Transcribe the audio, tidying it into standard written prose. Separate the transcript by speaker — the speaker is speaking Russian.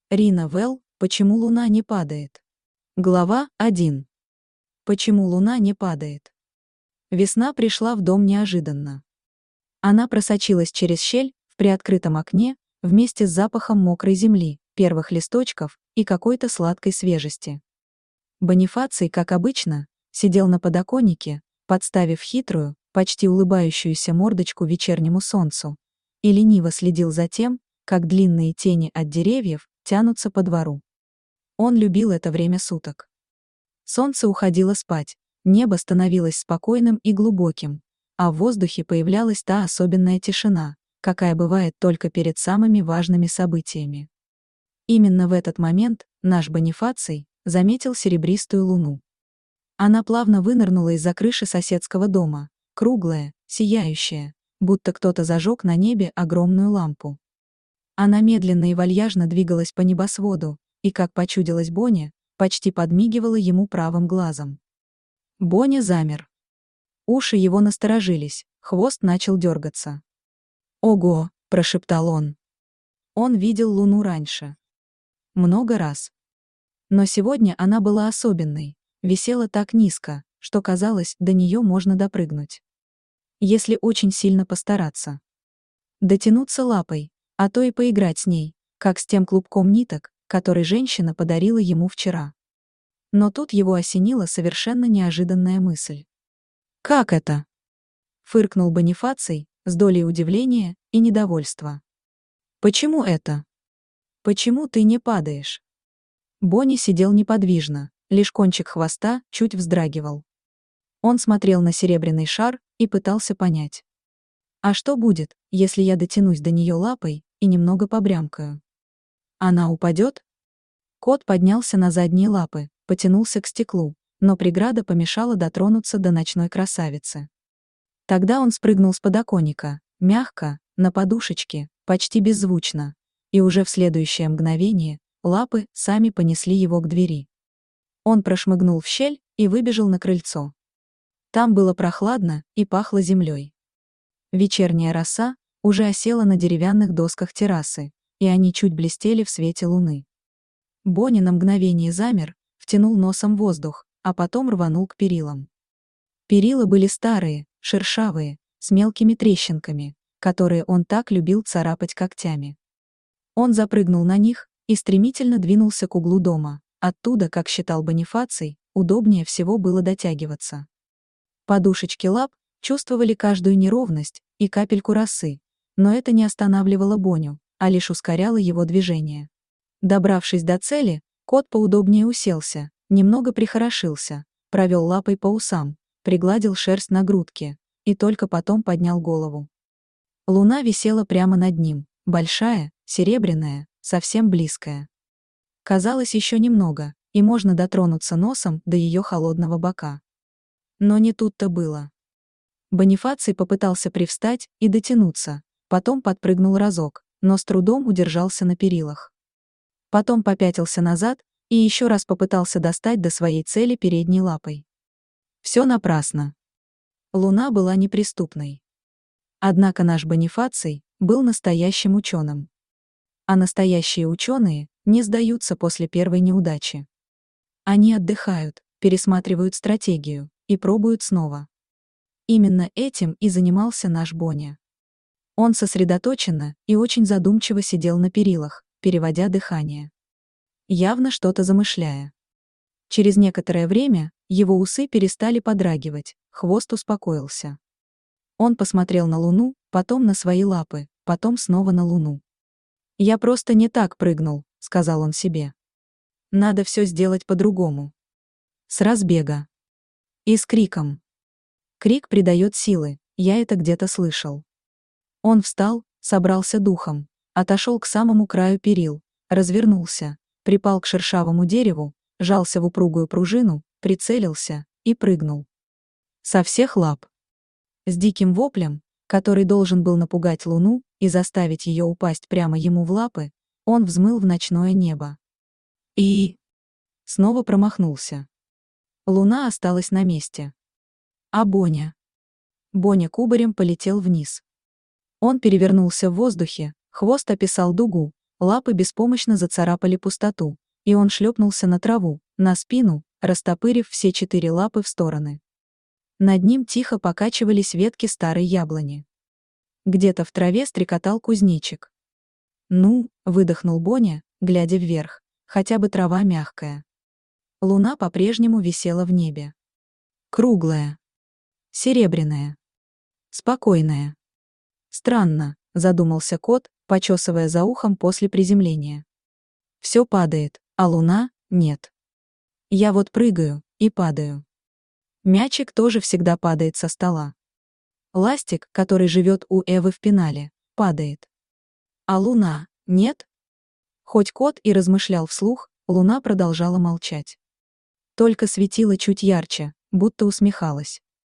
Speaker 1: Рина Вэлл, почему Луна не падает? Глава 1. Почему Луна не падает? Весна пришла в дом неожиданно. Она просочилась через щель в приоткрытом окне вместе с запахом мокрой земли, первых листочков и какой-то сладкой свежести. Бонифаций, как обычно, сидел на подоконнике, подставив хитрую, почти улыбающуюся мордочку вечернему солнцу, и лениво следил за тем, как длинные тени от деревьев тянутся по двору. Он любил это время суток. Солнце уходило спать, небо становилось спокойным и глубоким, а в воздухе появлялась та особенная тишина, какая бывает только перед самыми важными событиями. Именно в этот момент наш Бонифаций заметил серебристую луну. Она плавно вынырнула из-за крыши соседского дома, круглая, сияющая, будто кто-то зажег на небе огромную лампу. Она медленно и вальяжно двигалась по небосводу, и, как почудилось Боне, почти подмигивала ему правым глазом. Боня замер. Уши его насторожились, хвост начал дергаться. «Ого!» – прошептал он. Он видел Луну раньше. Много раз. Но сегодня она была особенной, висела так низко, что казалось, до нее можно допрыгнуть. Если очень сильно постараться. Дотянуться лапой, а то и поиграть с ней, как с тем клубком ниток, который женщина подарила ему вчера. Но тут его осенила совершенно неожиданная мысль. «Как это?» — фыркнул Бонифаций с долей удивления и недовольства. «Почему это? Почему ты не падаешь?» Бонни сидел неподвижно, лишь кончик хвоста чуть вздрагивал. Он смотрел на серебряный шар и пытался понять. А что будет, если я дотянусь до нее лапой и немного побрямкаю? Она упадет? Кот поднялся на задние лапы, потянулся к стеклу, но преграда помешала дотронуться до ночной красавицы. Тогда он спрыгнул с подоконника, мягко, на подушечке, почти беззвучно, и уже в следующее мгновение лапы сами понесли его к двери. Он прошмыгнул в щель и выбежал на крыльцо. Там было прохладно и пахло землей. Вечерняя роса уже осела на деревянных досках террасы, и они чуть блестели в свете луны. Бонни на мгновение замер, втянул носом воздух, а потом рванул к перилам. Перила были старые, шершавые, с мелкими трещинками, которые он так любил царапать когтями. Он запрыгнул на них и стремительно двинулся к углу дома. Оттуда, как считал Бонифаций, удобнее всего было дотягиваться. Подушечки лап чувствовали каждую неровность и капельку росы, но это не останавливало Боню, а лишь ускоряло его движение. Добравшись до цели, кот поудобнее уселся, немного прихорошился, провел лапой по усам, пригладил шерсть на грудке и только потом поднял голову. Луна висела прямо над ним, большая, серебряная, совсем близкая. Казалось, еще немного, и можно дотронуться носом до ее холодного бока. Но не тут-то было. Бонифаций попытался привстать и дотянуться, потом подпрыгнул разок, но с трудом удержался на перилах. Потом попятился назад и еще раз попытался достать до своей цели передней лапой. Все напрасно. Луна была неприступной. Однако наш Бонифаций был настоящим ученым. А настоящие ученые не сдаются после первой неудачи. Они отдыхают, пересматривают стратегию и пробуют снова. Именно этим и занимался наш Боня. Он сосредоточенно и очень задумчиво сидел на перилах, переводя дыхание. Явно что-то замышляя. Через некоторое время его усы перестали подрагивать, хвост успокоился. Он посмотрел на Луну, потом на свои лапы, потом снова на Луну. «Я просто не так прыгнул», — сказал он себе. «Надо все сделать по-другому. С разбега. И с криком. Крик придает силы, я это где-то слышал». Он встал, собрался духом, отошел к самому краю перил, развернулся, припал к шершавому дереву, жался в упругую пружину, прицелился и прыгнул. Со всех лап. С диким воплем, который должен был напугать Луну и заставить ее упасть прямо ему в лапы, он взмыл в ночное небо. И снова промахнулся. Луна осталась на месте. А Боня? Боня кубарем полетел вниз. Он перевернулся в воздухе, хвост описал дугу, Лапы беспомощно зацарапали пустоту, и он шлепнулся на траву, на спину, растопырив все 4 лапы в стороны. Над ним тихо покачивались ветки старой яблони. Где-то в траве стрекотал кузнечик. «Ну», — выдохнул Боня, глядя вверх, — «хотя бы трава мягкая». Луна по-прежнему висела в небе. Круглая. Серебряная. Спокойная. «Странно», — задумался кот, почесывая за ухом после приземления. «Все падает, а луна — нет. Я вот прыгаю и падаю. Мячик тоже всегда падает со стола. Ластик, который живет у Эвы в пенале, падает. А луна — нет?» Хоть кот и размышлял вслух, луна продолжала молчать. Только светила чуть ярче, будто усмехалась.